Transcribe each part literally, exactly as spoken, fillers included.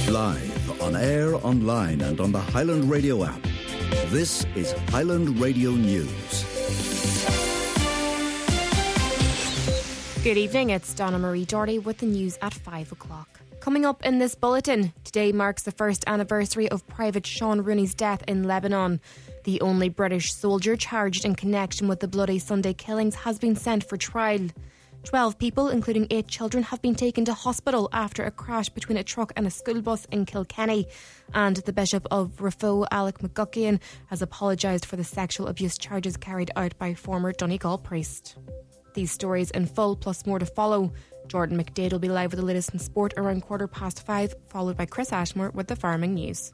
Live, on air, online and on the Highland Radio app. This is Highland Radio News. Good evening, it's Donna Marie Doherty with the news at five o'clock. Coming up in this bulletin, today marks the first anniversary of Private Sean Rooney's death in Lebanon. The only British soldier charged in connection with the Bloody Sunday killings has been sent for trial. Twelve people, including eight children, have been taken to hospital after a crash between a truck and a school bus in Kilkenny. And the Bishop of Raphoe, Alec McGuckian, has apologised for the sexual abuse charges carried out by former Donegal priest. These stories in full, plus more to follow. Jordan McDade will be live with the latest in sport around quarter past five, followed by Chris Ashmore with the farming news.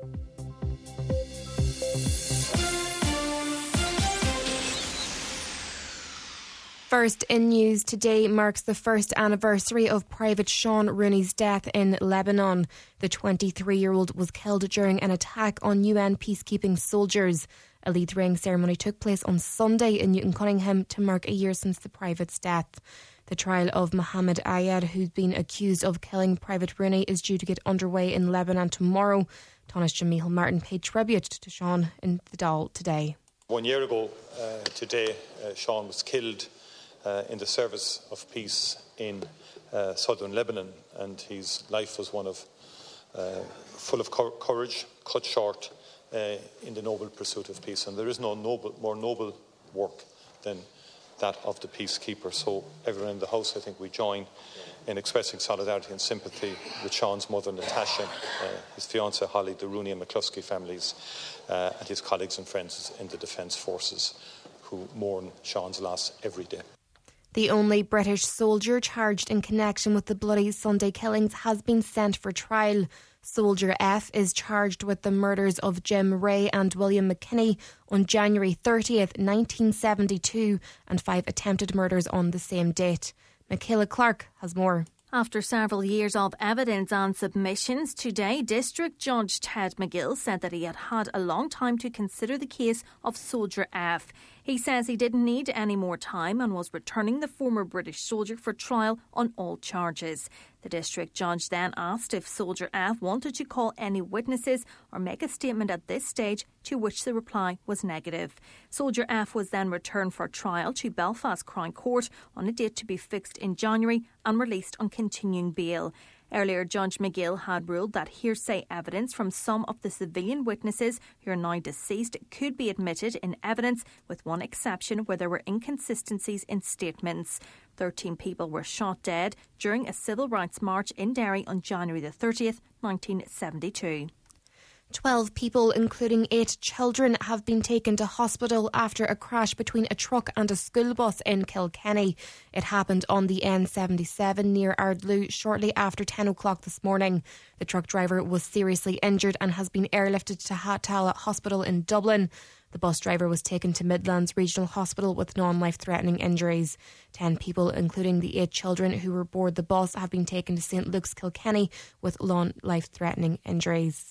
First in news, today marks the first anniversary of Private Sean Rooney's death in Lebanon. The twenty-three-year-old was killed during an attack on U N peacekeeping soldiers. A lead ring ceremony took place on Sunday in Newton Cunningham to mark a year since the private's death. The trial of Mohammed Ayad, who's been accused of killing Private Rooney, is due to get underway in Lebanon tomorrow. Thomas Jamil Martin paid tribute to Sean in the Dáil today. One year ago uh, today, uh, Sean was killed Uh, in the service of peace in uh, southern Lebanon, and his life was one of uh, full of cor- courage, cut short uh, in the noble pursuit of peace. And there is no noble, more noble work than that of the peacekeeper. So everyone in the House, I think we join in expressing solidarity and sympathy with Sean's mother, Natasha, uh, his fiancée Holly, the Rooney and McCluskey families, uh, and his colleagues and friends in the Defence Forces who mourn Sean's loss every day. The only British soldier charged in connection with the Bloody Sunday killings has been sent for trial. Soldier F is charged with the murders of Jim Ray and William McKinney on January thirtieth, nineteen seventy-two, and five attempted murders on the same date. Michaela Clark has more. After several years of evidence and submissions, today District Judge Ted McGill said that he had had a long time to consider the case of Soldier F. He says he didn't need any more time and was returning the former British soldier for trial on all charges. The district judge then asked if Soldier F wanted to call any witnesses or make a statement at this stage, to which the reply was negative. Soldier F was then returned for trial to Belfast Crown Court on a date to be fixed in January and released on continuing bail. Earlier, Judge McGill had ruled that hearsay evidence from some of the civilian witnesses who are now deceased could be admitted in evidence, with one exception where there were inconsistencies in statements. Thirteen people were shot dead during a civil rights march in Derry on January the thirtieth, nineteen seventy-two. Twelve people, including eight children, have been taken to hospital after a crash between a truck and a school bus in Kilkenny. It happened on the N seventy-seven near Ardloo shortly after ten o'clock this morning. The truck driver was seriously injured and has been airlifted to Hatala Hospital in Dublin. The bus driver was taken to Midlands Regional Hospital with non-life-threatening injuries. Ten people, including the eight children who were aboard the bus, have been taken to St Luke's, Kilkenny with non-life-threatening injuries.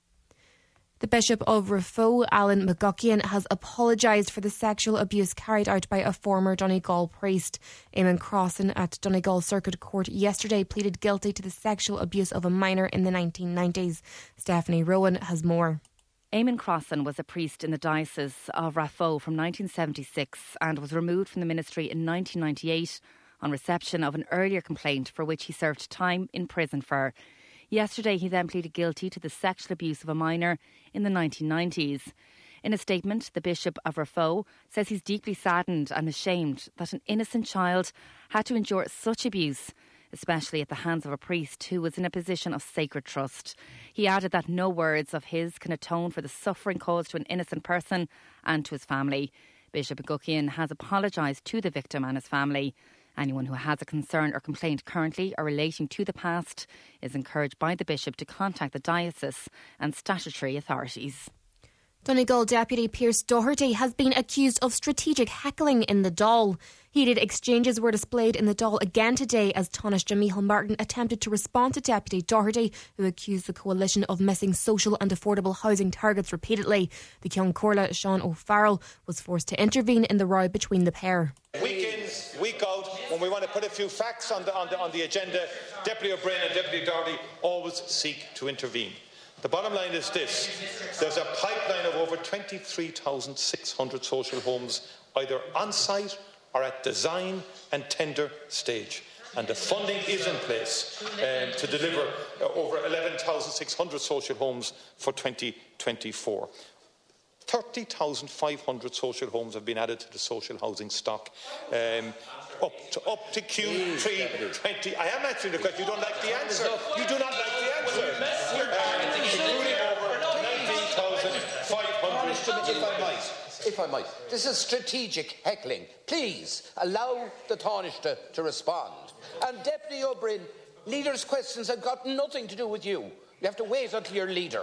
The Bishop of Raphoe, Alan McGuckian, has apologised for the sexual abuse carried out by a former Donegal priest. Eamon Crossan at Donegal Circuit Court yesterday pleaded guilty to the sexual abuse of a minor in the nineteen nineties. Stephanie Rowan has more. Eamon Crossan was a priest in the Diocese of Raphoe from nineteen seventy-six and was removed from the ministry in nineteen ninety-eight on reception of an earlier complaint for which he served time in prison for. Yesterday, he then pleaded guilty to the sexual abuse of a minor in the nineteen nineties. In a statement, the Bishop of Raphoe says he's deeply saddened and ashamed that an innocent child had to endure such abuse, especially at the hands of a priest who was in a position of sacred trust. He added that no words of his can atone for the suffering caused to an innocent person and to his family. Bishop McGuckian has apologised to the victim and his family. Anyone who has a concern or complaint currently or relating to the past is encouraged by the Bishop to contact the diocese and statutory authorities. Donegal Deputy Pearse Doherty has been accused of strategic heckling in the Dáil. Heated exchanges were displayed in the Dáil again today as Tánaiste Micheál Martin attempted to respond to Deputy Doherty, who accused the coalition of missing social and affordable housing targets repeatedly. The Ceann Comhairle, Sean O'Farrell, was forced to intervene in the row between the pair. Week in, week out, when we want to put a few facts on the, on the, on the agenda, Deputy O'Brien and Deputy Doherty always seek to intervene. The bottom line is this. There's a pipeline of over twenty-three thousand six hundred social homes either on-site or at design and tender stage. And the funding is in place um, to deliver uh, over eleven thousand six hundred social homes for twenty twenty-four. thirty thousand five hundred social homes have been added to the social housing stock. Um, up to, up to Q three twenty. I am answering the question. You don't like the answer. You do not like the answer. Um, including over nineteen thousand five hundred. If I might. If I might. This is strategic heckling. Please allow the Taoiseach to respond. And Deputy O'Brien, leaders' questions have got nothing to do with you. You have to wait until you're leader.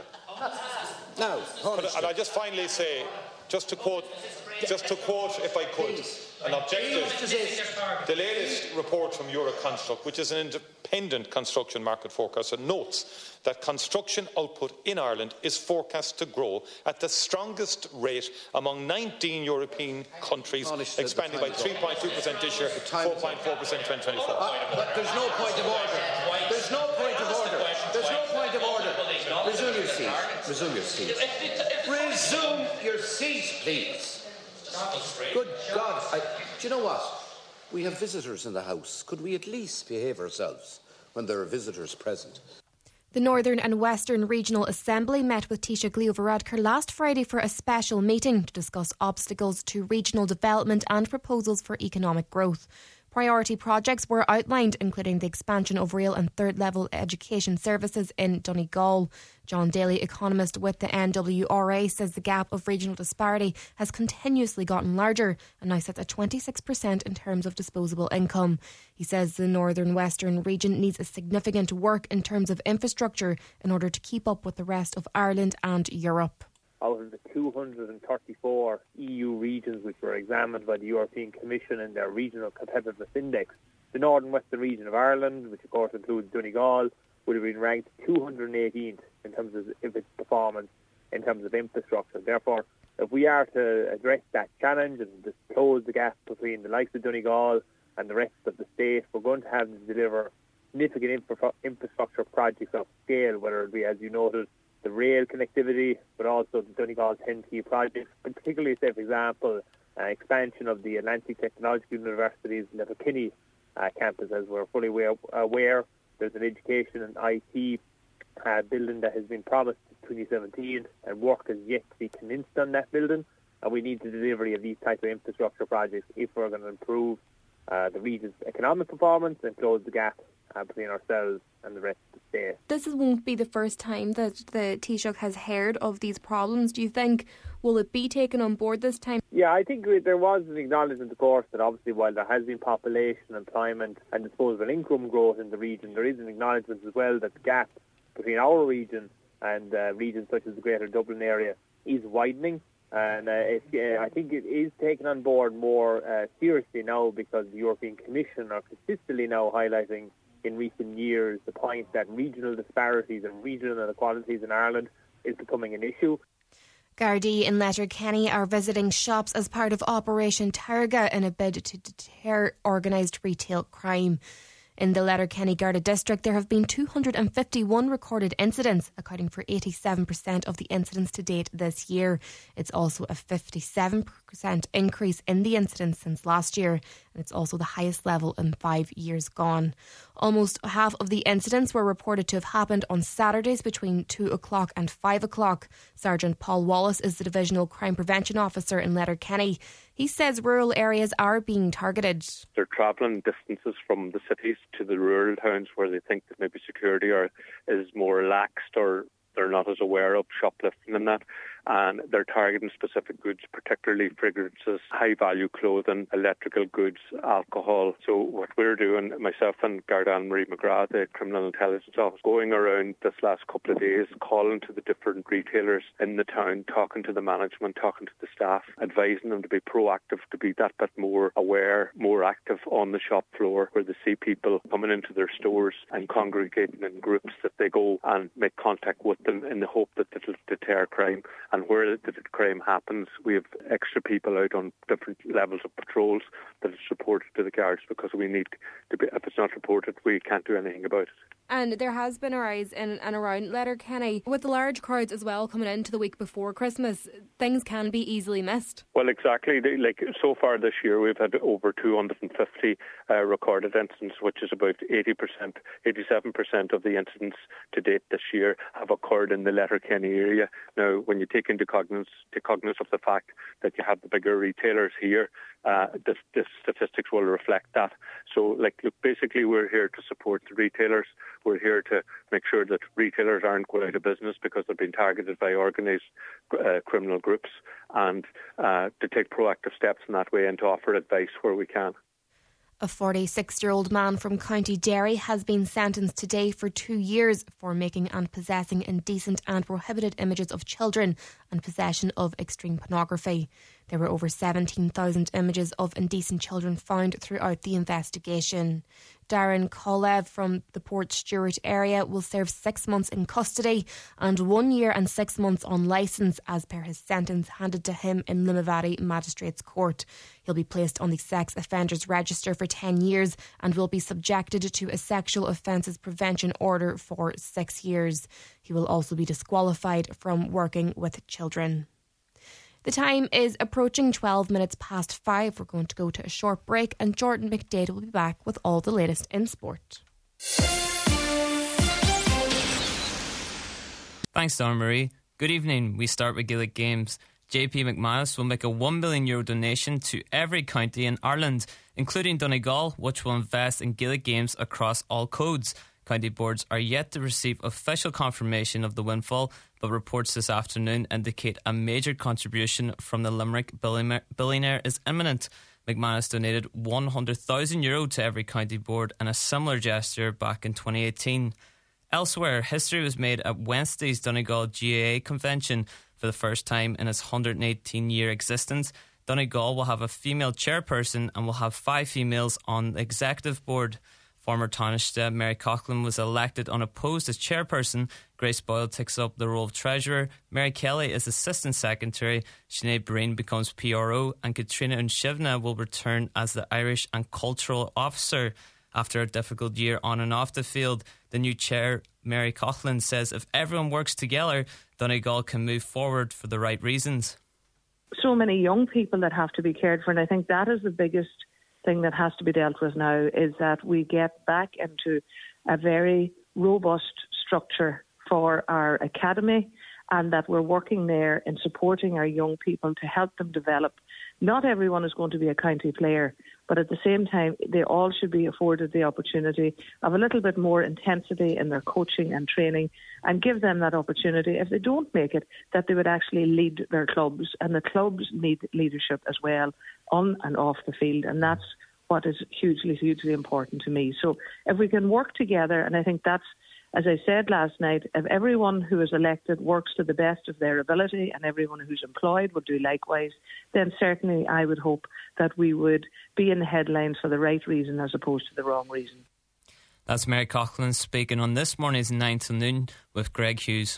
Now, but, and I just finally say, just to quote, just to quote, if I could, an objective. The latest report from Euroconstruct, which is an independent construction market forecaster, notes that construction output in Ireland is forecast to grow at the strongest rate among nineteen European countries, expanding by three point two percent this year, four point four percent in twenty twenty-four. Uh, but there's no point of order. There's no point of order. There's no point of order. Resume your seat. Resume your seat. Resume your seat, please. Good God. I, do you know what? We have visitors in the House. Could we at least behave ourselves when there are visitors present? The Northern and Western Regional Assembly met with Taoiseach Leo Varadkar last Friday for a special meeting to discuss obstacles to regional development and proposals for economic growth. Priority projects were outlined, including the expansion of rail and third-level education services in Donegal. John Daly, economist with the N W R A, says the gap of regional disparity has continuously gotten larger and now sits at twenty-six percent in terms of disposable income. He says the Northern Western region needs a significant work in terms of infrastructure in order to keep up with the rest of Ireland and Europe. Out of the two hundred thirty-four E U regions which were examined by the European Commission in their Regional Competitiveness Index, the Northern Western region of Ireland, which of course includes Donegal, would have been ranked two hundred eighteenth in terms of its performance in terms of infrastructure. Therefore, if we are to address that challenge and just close the gap between the likes of Donegal and the rest of the state, we're going to have to deliver significant infra- infrastructure projects of scale, whether it be, as you noted, the rail connectivity, but also the Donegal ten T projects, and particularly, say, for example, uh, expansion of the Atlantic Technological University's Letterkenny uh, campus. As we're fully aware, aware, there's an education and I T uh, building that has been promised in twenty seventeen, and work is yet to be commenced on that building, and we need the delivery of these types of infrastructure projects if we're going to improve uh, the region's economic performance and close the gap Uh, between ourselves and the rest of the state. This won't be the first time that the Taoiseach has heard of these problems. Do you think, will it be taken on board this time? Yeah, I think there was an acknowledgement, of course, that obviously while there has been population, employment and disposable income growth in the region, there is an acknowledgement as well that the gap between our region and uh, regions such as the Greater Dublin area is widening. And uh, it, uh, I think it is taken on board more uh, seriously now, because the European Commission are consistently now highlighting in recent years the point that regional disparities and regional inequalities in Ireland is becoming an issue. Gardaí in Letterkenny are visiting shops as part of Operation Targa in a bid to deter organised retail crime. In the Letterkenny Garda district, there have been two hundred fifty-one recorded incidents, accounting for eighty-seven percent of the incidents to date this year. It's also a fifty-seven percent increase in the incidents since last year, and it's also the highest level in five years gone. Almost half of the incidents were reported to have happened on Saturdays between two o'clock and five o'clock. Sergeant Paul Wallace is the Divisional Crime Prevention Officer in Letterkenny. He says rural areas are being targeted. They're travelling distances from the cities to the rural towns where they think that maybe security are, is more relaxed, or they're not as aware of shoplifting and that. And they're targeting specific goods, particularly fragrances, high-value clothing, electrical goods, alcohol. So what we're doing, myself and Garda Anne-Marie McGrath, the Criminal Intelligence Office, going around this last couple of days, calling to the different retailers in the town, talking to the management, talking to the staff, advising them to be proactive, to be that bit more aware, more active on the shop floor, where they see people coming into their stores and congregating in groups, that they go and make contact with them in the hope that it'll deter crime. and where the crime happens, we have extra people out on different levels of patrols that is reported to the guards, because we need to be, if it's not reported, we can't do anything about it. And there has been a rise in and around Letterkenny. With the large crowds as well coming into the week before Christmas, things can be easily missed. Well, exactly. Like, so far this year, we've had over two hundred fifty uh, recorded incidents, which is about eighty percent, eighty-seven percent of the incidents to date this year have occurred in the Letterkenny area. Now, when you take into cognizance, take cognizance of the fact that you have the bigger retailers here, uh, the, the statistics will reflect that. So, like, look, basically, we're here to support the retailers. We're here to make sure that retailers aren't going out of business because they're being targeted by organised uh, criminal groups, and uh, to take proactive steps in that way and to offer advice where we can. A forty-six-year-old man from County Derry has been sentenced today for two years for making and possessing indecent and prohibited images of children and possession of extreme pornography. There were over seventeen thousand images of indecent children found throughout the investigation. Darren Kolev from the Port Stewart area will serve six months in custody and one year and six months on licence, as per his sentence handed to him in Limavady Magistrates Court. He'll be placed on the sex offenders register for ten years and will be subjected to a sexual offences prevention order for six years. He will also be disqualified from working with children. The time is approaching twelve minutes past five. We're going to go to a short break, and Jordan McDade will be back with all the latest in sport. Thanks, Donna Marie. Good evening. We start with Gaelic Games. J P McManus will make a one million euro donation to every county in Ireland, including Donegal, which will invest in Gaelic Games across all codes. County boards are yet to receive official confirmation of the windfall, but reports this afternoon indicate a major contribution from the Limerick billionaire is imminent. McManus donated one hundred thousand euro to every county board in a similar gesture back in twenty eighteen. Elsewhere, history was made at Wednesday's Donegal G A A convention. For the first time in its one hundred eighteen year existence, Donegal will have a female chairperson and will have five females on the executive board. Former Taoiseach Mary Coughlan was elected unopposed as chairperson. Grace Boyle takes up the role of treasurer. Mary Kelly is assistant secretary. Sinead Breen becomes P R O, and Katrina Unshivna will return as the Irish and cultural officer. After a difficult year on and off the field, the new chair, Mary Coughlan, says if everyone works together, Donegal can move forward for the right reasons. So many young people that have to be cared for, and I think that is the biggest thing that has to be dealt with now, is that we get back into a very robust structure for our academy, and that we're working there in supporting our young people to help them develop. Not everyone is going to be a county player, but at the same time, they all should be afforded the opportunity of a little bit more intensity in their coaching and training, and give them that opportunity, if they don't make it, that they would actually lead their clubs. And the clubs need leadership as well, on and off the field, and that's what is hugely, hugely important to me. So if we can work together, and I think that's, as I said last night, if everyone who is elected works to the best of their ability and everyone who's employed would do likewise, then certainly I would hope that we would be in the headlines for the right reason as opposed to the wrong reason. That's Mary Coughlan speaking on this morning's nine to noon with Greg Hughes.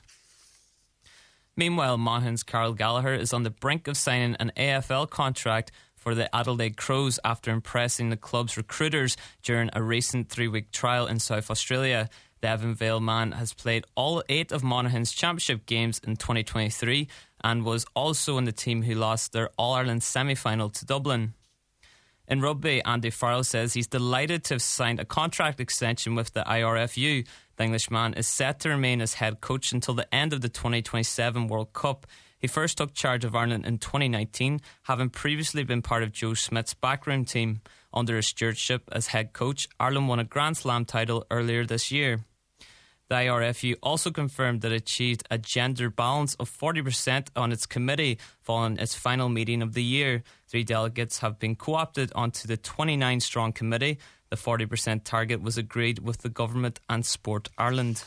Meanwhile, Monaghan's Carol Gallagher is on the brink of signing an A F L contract for the Adelaide Crows after impressing the club's recruiters during a recent three-week trial in South Australia. The Evanvale man has played all eight of Monaghan's championship games in twenty twenty-three and was also in the team who lost their All-Ireland semi-final to Dublin. In rugby, Andy Farrell says he's delighted to have signed a contract extension with the I R F U. The Englishman is set to remain as head coach until the end of the twenty twenty-seven World Cup. He first took charge of Ireland in twenty nineteen, having previously been part of Joe Smith's backroom team. Under his stewardship as head coach, Ireland won a Grand Slam title earlier this year. The I R F U also confirmed that it achieved a gender balance of forty percent on its committee following its final meeting of the year. Three delegates have been co-opted onto the twenty-nine strong committee. The forty percent target was agreed with the government and Sport Ireland.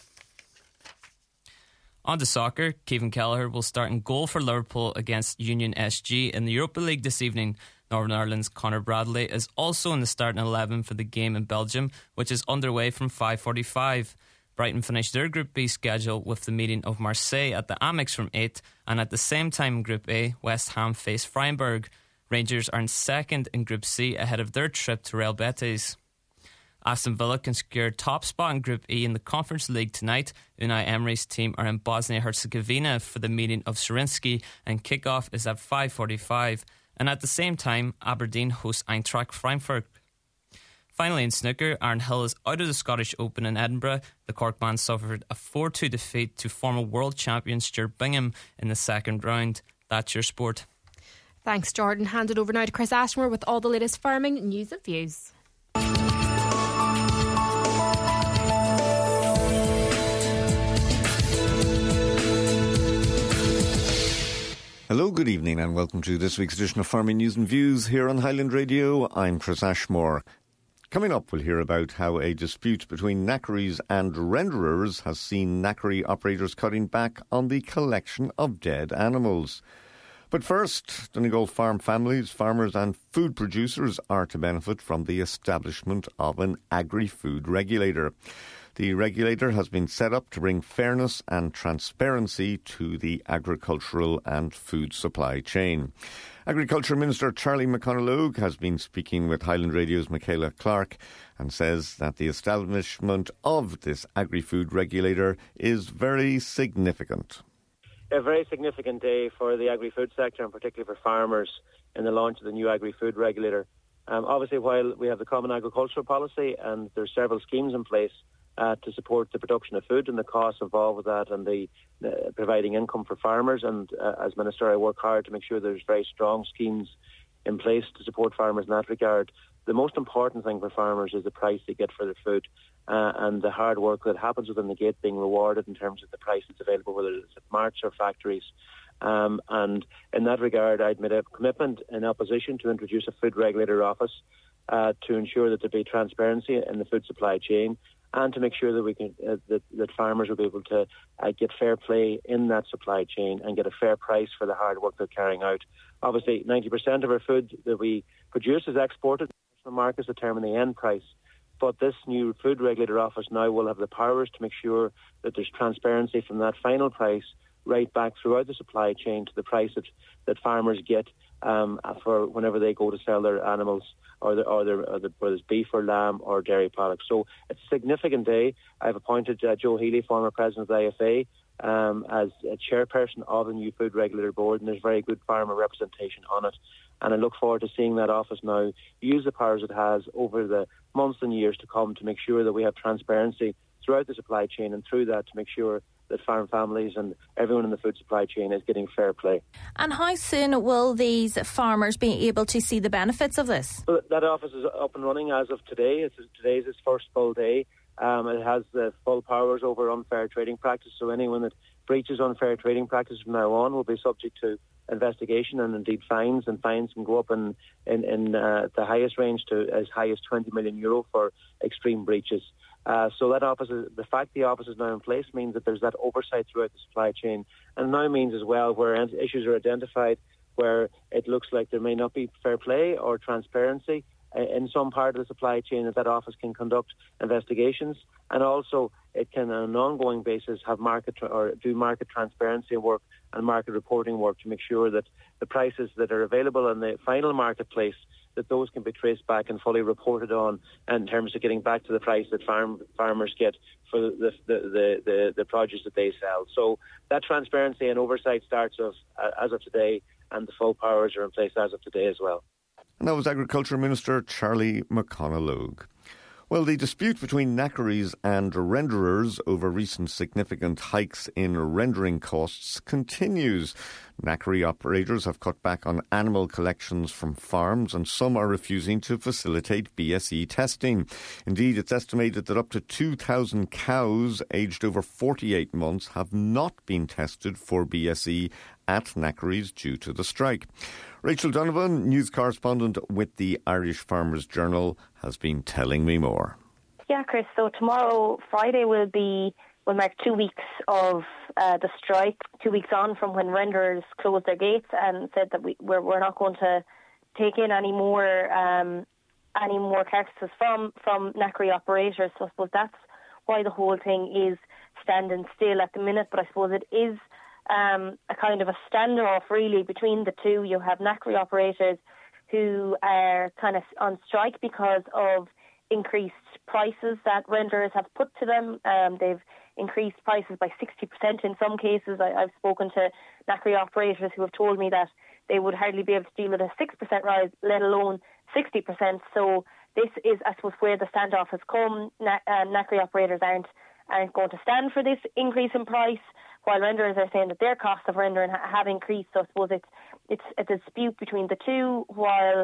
On to soccer, Kevin Kelleher will start in goal for Liverpool against Union S G in the Europa League this evening. Northern Ireland's Conor Bradley is also in the starting eleven for the game in Belgium, which is underway from five forty-five. Brighton finished their Group B schedule with the meeting of Marseille at the Amex from eight, and at the same time in Group A, West Ham face Freiburg. Rangers are in second in Group C ahead of their trip to Real Betis. Aston Villa can secure top spot in Group E in the Conference League tonight. Unai Emery's team are in Bosnia-Herzegovina for the meeting of Zrinjski, and kick-off is at five forty-five. And at the same time, Aberdeen hosts Eintracht Frankfurt. Finally in snooker, Aaron Hill is out of the Scottish Open in Edinburgh. The Cork man suffered a four two defeat to former world champion Stuart Bingham in the second round. That's your sport. Thanks, Jordan. Handed over now to Chris Ashmore with all the latest farming news and views. Hello, good evening and welcome to this week's edition of Farming News and Views here on Highland Radio. I'm Chris Ashmore. Coming up, we'll hear about how a dispute between knackeries and renderers has seen knackery operators cutting back on the collection of dead animals. But first, Donegal farm families, farmers and food producers are to benefit from the establishment of an agri-food regulator. The regulator has been set up to bring fairness and transparency to the agricultural and food supply chain. Agriculture Minister Charlie McConalogue has been speaking with Highland Radio's Michaela Clark and says that the establishment of this agri-food regulator is very significant. A very significant day for the agri-food sector and particularly for farmers in the launch of the new agri-food regulator. Um, obviously, while we have the Common Agricultural Policy and there's several schemes in place Uh, to support the production of food and the costs involved with that and the uh, providing income for farmers. And uh, as Minister, I work hard to make sure there's very strong schemes in place to support farmers in that regard. The most important thing for farmers is the price they get for their food uh, and the hard work that happens within the gate being rewarded in terms of the price that's available, whether it's at marts or factories. Um, and in that regard, I'd made a commitment in opposition to introduce a food regulator office uh, to ensure that there be transparency in the food supply chain, and to make sure that we can uh, that, that farmers will be able to uh, get fair play in that supply chain and get a fair price for the hard work they're carrying out. Obviously, ninety percent of our food that we produce is exported. National markets determine the end price. But this new food regulator office now will have the powers to make sure that there's transparency from that final price right back throughout the supply chain to the price that, that farmers get um, for whenever they go to sell their animals, or, the, or, their, or the, whether it's beef or lamb or dairy products. So it's a significant day. I've appointed uh, Joe Healy, former president of the I F A, um, as a chairperson of the new food regulator board, and there's very good farmer representation on it. And I look forward to seeing that office now use the powers it has over the months and years to come to make sure that we have transparency throughout the supply chain, and through that to make sure that farm families and everyone in the food supply chain is getting fair play. And how soon will these farmers be able to see the benefits of this? Well, that office is up and running as of today. It's, today's its first full day. Um, it has the full powers over unfair trading practice, so anyone that breaches unfair trading practice from now on will be subject to investigation and indeed fines, and fines can go up in, in, in uh, the highest range to as high as twenty million euro for extreme breaches. Uh, so that office, is, the fact the office is now in place means that there's that oversight throughout the supply chain, and now means as well where issues are identified where it looks like there may not be fair play or transparency uh, in some part of the supply chain, that that office can conduct investigations, and also it can on an ongoing basis have market tra- or do market transparency work and market reporting work to make sure that the prices that are available in the final marketplace, that those can be traced back and fully reported on in terms of getting back to the price that farm farmers get for the the, the, the, the produce that they sell. So that transparency and oversight starts of, uh, as of today, and the full powers are in place as of today as well. And that was Agriculture Minister Charlie McConalogue. Well, the dispute between knackeries and renderers over recent significant hikes in rendering costs continues. Knackery operators have cut back on animal collections from farms, and some are refusing to facilitate B S E testing. Indeed, it's estimated that up to two thousand cows aged over forty-eight months have not been tested for B S E at knackeries due to the strike. Rachel Donovan, news correspondent with the Irish Farmers Journal, has been telling me more. Yeah, Chris, so tomorrow, Friday, will be will mark two weeks of uh, the strike, two weeks on from when renderers closed their gates and said that we, we're, we're not going to take in any more um, any more carcasses from, from knackery operators. So I suppose that's why the whole thing is standing still at the minute. But I suppose it is um, a kind of a standoff really between the two. You have knackery operators who are kind of on strike because of increased prices that renderers have put to them. Um, they've increased prices by sixty percent in some cases. I, I've spoken to knackery operators who have told me that they would hardly be able to deal with a six percent rise, let alone sixty percent. So this is, I suppose, where the standoff has come. Na- uh, knackery operators aren't aren't going to stand for this increase in price, while renderers are saying that their costs of rendering ha- have increased. So I suppose it's it's a dispute between the two, while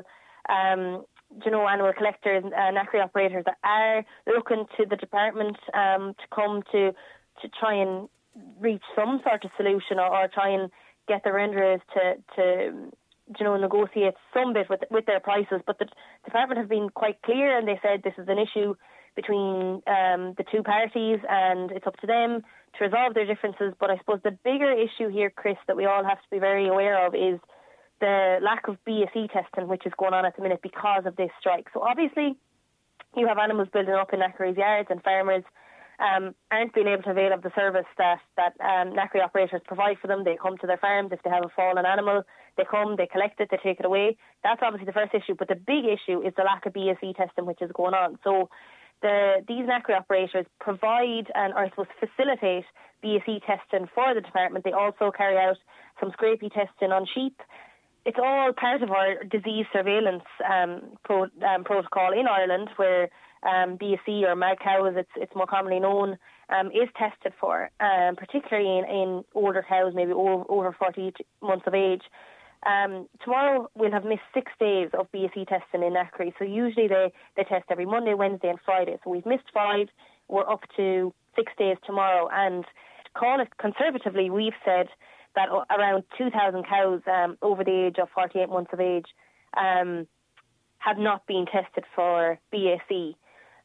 um, you know, animal collectors, uh, knackery operators that are looking to the department um, to come to to try and reach some sort of solution, or, or try and get the renderers to, to you know, negotiate some bit with with their prices. But the department have been quite clear, and they said this is an issue between um, the two parties, and it's up to them to resolve their differences. But I suppose the bigger issue here, Chris, that we all have to be very aware of is the lack of B S E testing, which is going on at the minute because of this strike. So obviously, you have animals building up in knackeries yards, and farmers um, aren't being able to avail of the service that, that um, knackery operators provide for them. They come to their farms. If they have a fallen animal, they come, they collect it, they take it away. That's obviously the first issue. But the big issue is the lack of B S E testing, which is going on. So the, these knackery operators provide and, or I suppose, facilitate B S E testing for the department. They also carry out some scrapie testing on sheep. It's all part of our disease surveillance um, pro, um, protocol in Ireland, where um, B S E, or mad cow as it's, it's more commonly known, um, is tested for, um, particularly in, in older cows, maybe over, over forty months of age. Um, tomorrow we'll have missed six days of B S E testing in knackery. So usually they, they test every Monday, Wednesday and Friday. So we've missed five. We're up to six days tomorrow. And to call it conservatively, we've said that around two thousand cows um, over the age of forty-eight months of age um, have not been tested for B S E.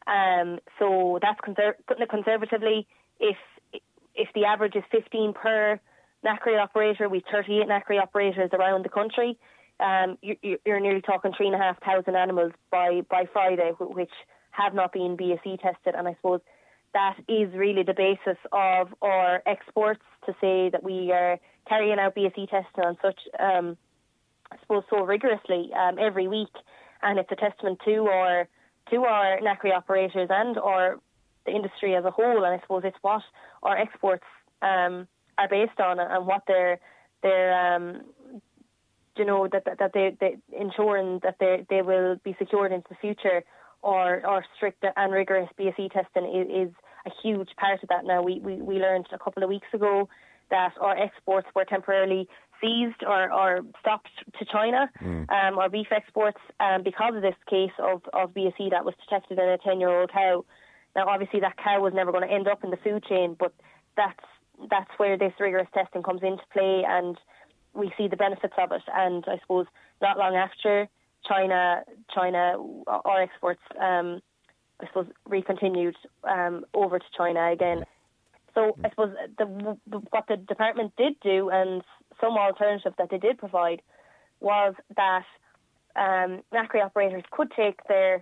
Um, so that's conser- putting it conservatively. If if the average is fifteen per knackery operator, we've thirty-eight knackery operators around the country. Um, you, you're nearly talking three and a half thousand animals by, by Friday, which have not been B S E tested. And I suppose that is really the basis of our exports, to say that we are carrying out B S E testing on such, um, I suppose, so rigorously um, every week. And it's a testament to our to our knackery operators and our the industry as a whole. And I suppose it's what our exports um, are based on, and what they're they're um, you know that that, that they, they ensuring that they they will be secured into the future. Or, or strict and rigorous B S E testing is, is a huge part of that. Now, we, we, we learned a couple of weeks ago that our exports were temporarily seized or, or stopped to China, mm. um, our beef exports, um, because of this case of, of B S E that was detected in a ten-year-old cow. Now, obviously, that cow was never going to end up in the food chain, but that's that's where this rigorous testing comes into play, and we see the benefits of it. And I suppose not long after, China, China, our exports, um, I suppose, recontinued um, over to China again. So I suppose the, the, what the department did do, and some alternative that they did provide, was that um, knackery operators could take their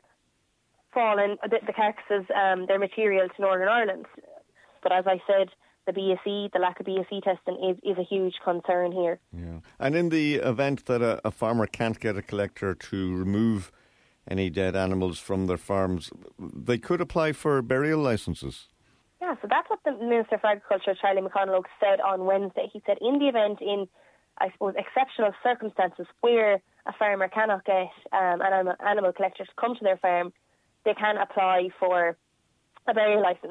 fallen, the, the carcasses, um, their material to Northern Ireland. But as I said, the B S E, the lack of B S E testing is, is a huge concern here. Yeah. And in the event that a, a farmer can't get a collector to remove any dead animals from their farms, they could apply for burial licences. Yeah, so that's what the Minister for Agriculture, Charlie McConalogue, said on Wednesday. He said in the event, in, I suppose, exceptional circumstances where a farmer cannot get um, an animal, animal collector to come to their farm, they can apply for a burial licence.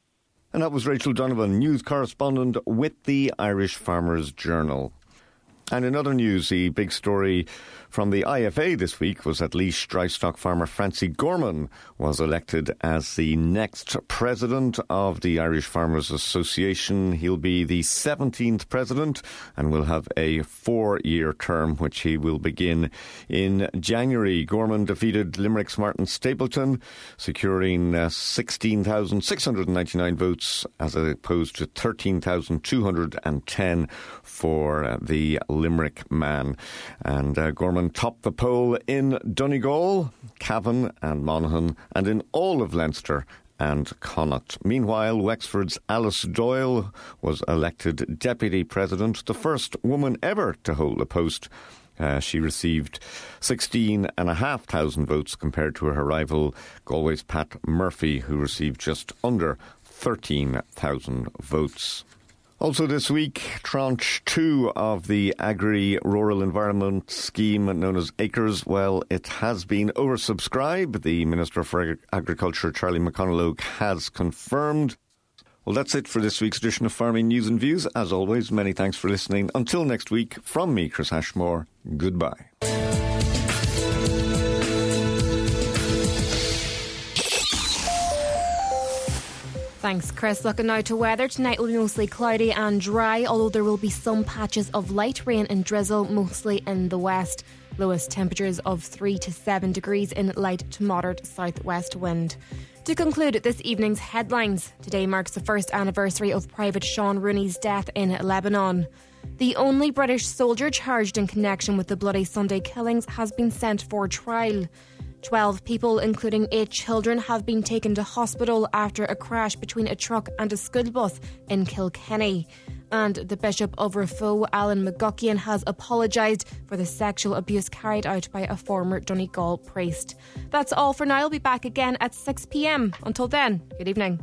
And that was Rachel Donovan, news correspondent with the Irish Farmers Journal. And in other news, the big story from the I F A this week was that Laois dry stock farmer Francie Gorman was elected as the next president of the Irish Farmers Association. He'll be the seventeenth president and will have a four-year term, which he will begin in January. Gorman defeated Limerick's Martin Stapleton, securing uh, sixteen thousand six hundred ninety-nine votes as opposed to thirteen thousand two hundred ten for uh, the Limerick man. And uh, Gorman topped the poll in Donegal, Cavan and Monaghan, and in all of Leinster and Connacht. Meanwhile, Wexford's Alice Doyle was elected Deputy President, the first woman ever to hold a post. Uh, she received sixteen thousand five hundred votes compared to her rival, Galway's Pat Murphy, who received just under thirteen thousand votes. Also this week, Tranche two of the Agri-Rural Environment Scheme known as ACRES, well, it has been oversubscribed. The Minister for Agriculture, Charlie McConalogue, has confirmed. Well, that's it for this week's edition of Farming News and Views. As always, many thanks for listening. Until next week, from me, Chris Ashmore, goodbye. Thanks, Chris. Looking now to weather. Tonight will be mostly cloudy and dry, although there will be some patches of light rain and drizzle, mostly in the west. Lowest temperatures of three to seven degrees in light to moderate southwest wind. To conclude this evening's headlines, today marks the first anniversary of Private Sean Rooney's death in Lebanon. The only British soldier charged in connection with the Bloody Sunday killings has been sent for trial. Twelve people, including eight children, have been taken to hospital after a crash between a truck and a school bus in Kilkenny. And the Bishop of Raphoe, Alan McGuckian, has apologised for the sexual abuse carried out by a former Donegal priest. That's all for now. I'll be back again at six p m. Until then, good evening.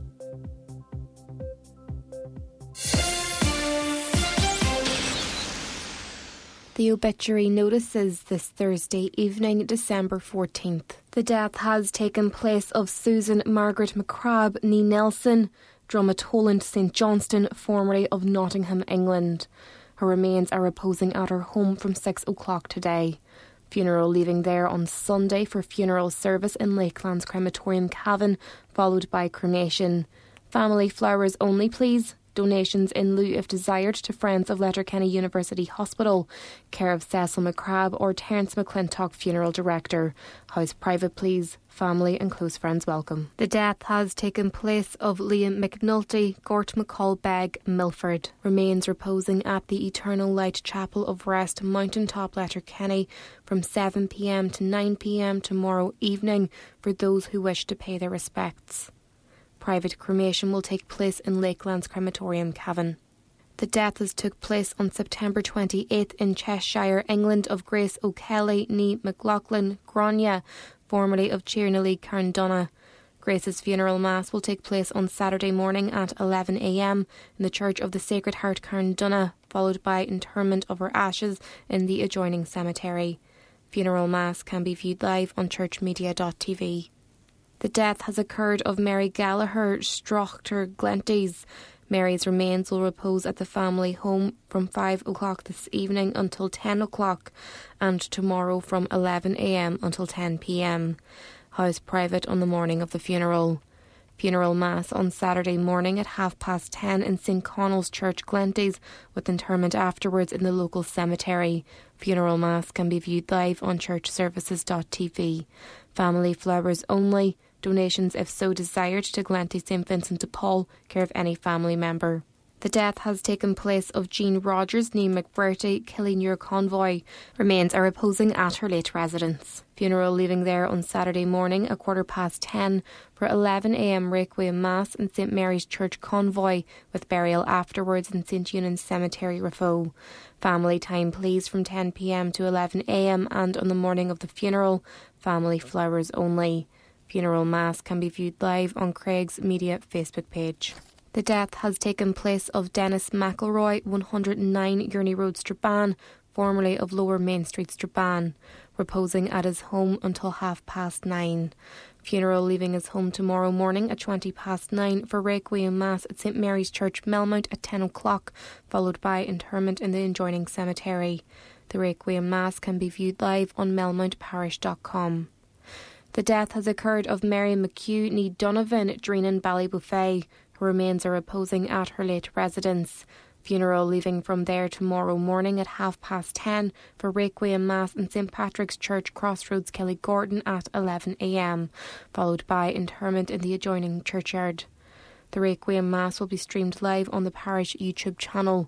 The obituary notices this Thursday evening, December fourteenth. The death has taken place of Susan Margaret McCrabb, née Nelson, Dromatoland St Johnston, formerly of Nottingham, England. Her remains are reposing at her home from six o'clock today. Funeral leaving there on Sunday for funeral service in Lakelands Crematorium, Cavan, followed by cremation. Family flowers only, please. Donations in lieu if desired to Friends of Letterkenny University Hospital, care of Cecil McCrabb or Terence McClintock, Funeral Director. House private, please. Family and close friends welcome. The death has taken place of Liam McNulty, Gort McCall Begg, Milford. Remains reposing at the Eternal Light Chapel of Rest, Mountaintop, Letterkenny, from seven p m to nine p m tomorrow evening for those who wish to pay their respects. Private cremation will take place in Lakelands Crematorium, Cavan. The death has took place on September twenty-eighth in Cheshire, England, of Grace O'Kelly, née McLaughlin, Grania, formerly of Cheernally, Carndonagh. Grace's funeral mass will take place on Saturday morning at eleven a m in the Church of the Sacred Heart, Carndonagh, followed by interment of her ashes in the adjoining cemetery. Funeral mass can be viewed live on churchmedia dot t v. The death has occurred of Mary Gallagher, Strachter Glenties. Mary's remains will repose at the family home from five o'clock this evening until ten o'clock and tomorrow from eleven a m until ten p m. House private on the morning of the funeral. Funeral mass on Saturday morning at half past ten in St Connell's Church, Glenties, with interment afterwards in the local cemetery. Funeral mass can be viewed live on church services dot t v. Family flowers only. Donations, if so desired, to Glenty St Vincent de Paul, care of any family member. The death has taken place of Jean Rogers, née McBurty, Killinure Convoy. Remains are reposing at her late residence. Funeral leaving there on Saturday morning at quarter past ten for eleven a m Requiem Mass in St Mary's Church, Convoy, with burial afterwards in St Eunan's Cemetery, Raphoe. Family time, please, from ten p m to eleven a m and on the morning of the funeral, family flowers only. Funeral mass can be viewed live on Craig's Media Facebook page. The death has taken place of Dennis McElroy, one hundred nine Gurney Road, Strabane, formerly of Lower Main Street, Strabane, reposing at his home until half past nine. Funeral leaving his home tomorrow morning at twenty past nine for Requiem Mass at St Mary's Church, Melmount at ten o'clock, followed by interment in the adjoining cemetery. The Requiem Mass can be viewed live on melmount parish dot com. The death has occurred of Mary McHugh, née Donovan, Dreenan, Ballybuffet. Her remains are reposing at her late residence. Funeral leaving from there tomorrow morning at half past ten for Requiem Mass in St Patrick's Church, Crossroads, Kellygordon at eleven a m, followed by interment in the adjoining churchyard. The Requiem Mass will be streamed live on the parish YouTube channel.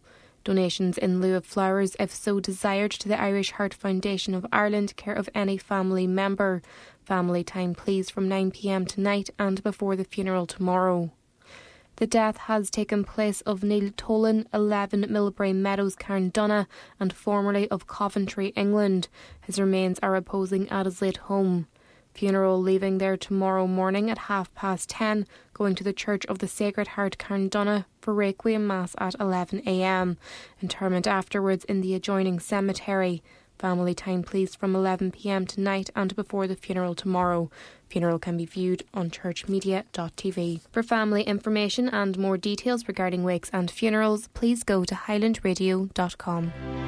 Donations in lieu of flowers, if so desired, to the Irish Heart Foundation of Ireland, care of any family member. Family time, please, from nine p m tonight and before the funeral tomorrow. The death has taken place of Neil Tolan, eleven Millbrae Meadows, Carndonagh, and formerly of Coventry, England. His remains are reposing at his late home. Funeral leaving there tomorrow morning at half past ten, going to the Church of the Sacred Heart, Carndonagh, for Requiem Mass at eleven a m. Interment afterwards in the adjoining cemetery. Family time, please, from eleven p m tonight and before the funeral tomorrow. Funeral can be viewed on churchmedia dot t v. For family information and more details regarding wakes and funerals, please go to highland radio dot com.